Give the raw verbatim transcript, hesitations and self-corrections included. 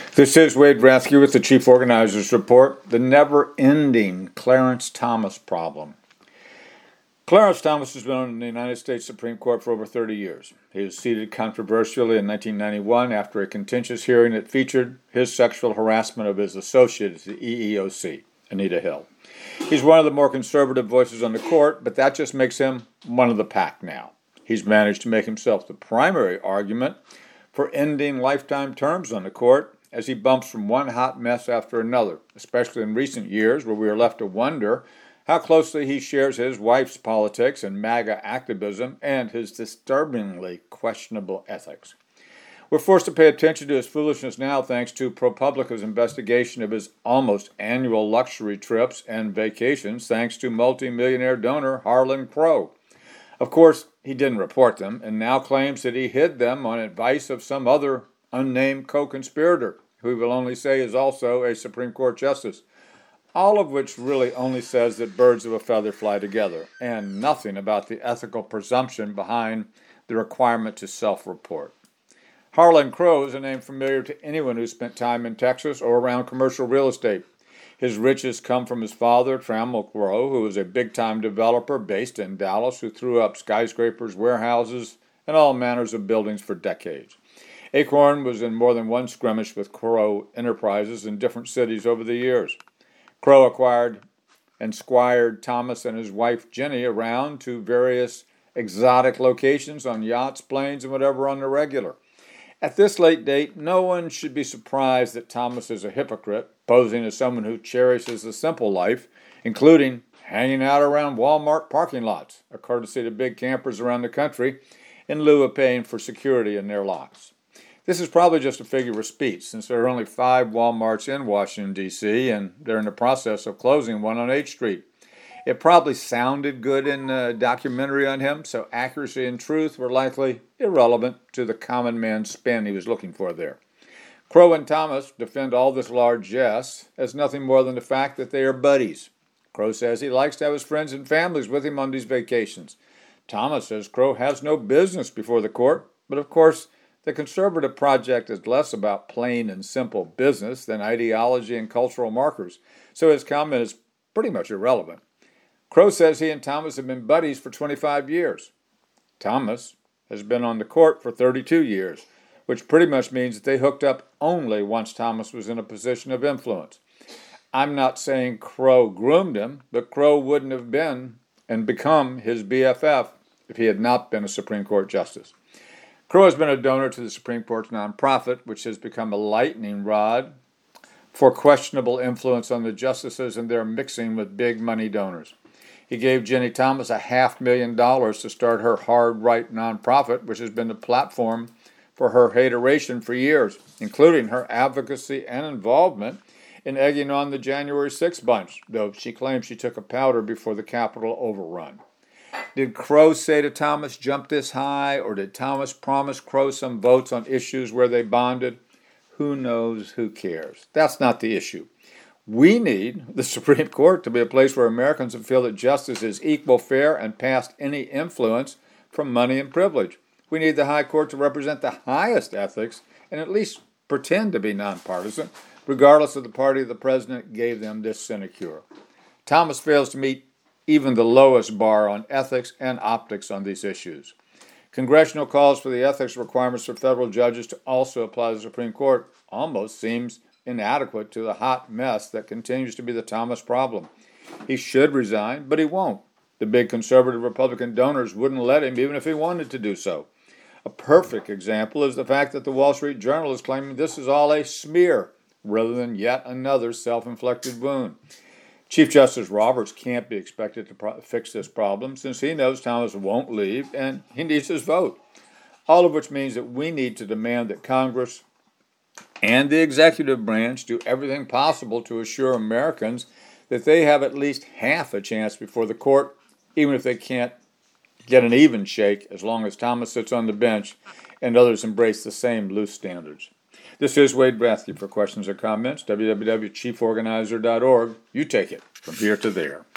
This is Wade Rathke with the Chief Organizers Report, the never-ending Clarence Thomas problem. Clarence Thomas has been on the United States Supreme Court for over thirty years. He was seated controversially in nineteen ninety-one after a contentious hearing that featured his sexual harassment of his associate at the E E O C, Anita Hill. He's one of the more conservative voices on the court, but that just makes him one of the pack now. He's managed to make himself the primary argument for ending lifetime terms on the court as he bumps from one hot mess after another, especially in recent years where we are left to wonder how closely he shares his wife's politics and MAGA activism and his disturbingly questionable ethics. We're forced to pay attention to his foolishness now thanks to ProPublica's investigation of his almost annual luxury trips and vacations thanks to multimillionaire donor Harlan Crow. Of course, he didn't report them and now claims that he hid them on advice of some other unnamed co-conspirator, who will only say is also a Supreme Court justice, all of which really only says that birds of a feather fly together, and nothing about the ethical presumption behind the requirement to self-report. Harlan Crow is a name familiar to anyone who spent time in Texas or around commercial real estate. His riches come from his father, Trammell Crow, who was a big-time developer based in Dallas who threw up skyscrapers, warehouses, and all manners of buildings for decades. Acorn was in more than one skirmish with Crow Enterprises in different cities over the years. Crow acquired and squired Thomas and his wife Jenny around to various exotic locations on yachts, planes, and whatever on the regular. At this late date, no one should be surprised that Thomas is a hypocrite, posing as someone who cherishes a simple life, including hanging out around Walmart parking lots, a courtesy to big campers around the country, in lieu of paying for security in their lots. This is probably just a figure of speech, since there are only five Walmarts in Washington, D C, and they're in the process of closing one on H Street. It probably sounded good in a documentary on him, so accuracy and truth were likely irrelevant to the common man's spin he was looking for there. Crow and Thomas defend all this largesse as nothing more than the fact that they are buddies. Crow says he likes to have his friends and families with him on these vacations. Thomas says Crow has no business before the court, but of course, the conservative project is less about plain and simple business than ideology and cultural markers, so his comment is pretty much irrelevant. Crow says he and Thomas have been buddies for twenty-five years. Thomas has been on the court for thirty-two years, which pretty much means that they hooked up only once Thomas was in a position of influence. I'm not saying Crow groomed him, but Crow wouldn't have been and become his B F F if he had not been a Supreme Court justice. Crow has been a donor to the Supreme Court's nonprofit, which has become a lightning rod for questionable influence on the justices and their mixing with big money donors. He gave Jenny Thomas a half million dollars to start her hard right nonprofit, which has been the platform for her hateration for years, including her advocacy and involvement in egging on the January sixth bunch, though she claims she took a powder before the Capitol overrun. Did Crow say to Thomas, jump this high, or did Thomas promise Crow some votes on issues where they bonded? Who knows? Who cares? That's not the issue. We need the Supreme Court to be a place where Americans feel that justice is equal, fair, and past any influence from money and privilege. We need the High Court to represent the highest ethics and at least pretend to be nonpartisan, regardless of the party the president gave them this sinecure. Thomas fails to meet even the lowest bar on ethics and optics on these issues. Congressional calls for the ethics requirements for federal judges to also apply to the Supreme Court almost seems inadequate to the hot mess that continues to be the Thomas problem. He should resign, but he won't. The big conservative Republican donors wouldn't let him even if he wanted to do so. A perfect example is the fact that the Wall Street Journal is claiming this is all a smear rather than yet another self-inflicted wound. Chief Justice Roberts can't be expected to pro- fix this problem since he knows Thomas won't leave and he needs his vote. All of which means that we need to demand that Congress and the executive branch do everything possible to assure Americans that they have at least half a chance before the court, even if they can't get an even shake as long as Thomas sits on the bench and others embrace the same loose standards. This is Wade Rathke. For questions or comments, w w w dot chief organizer dot org. You take it from here to there.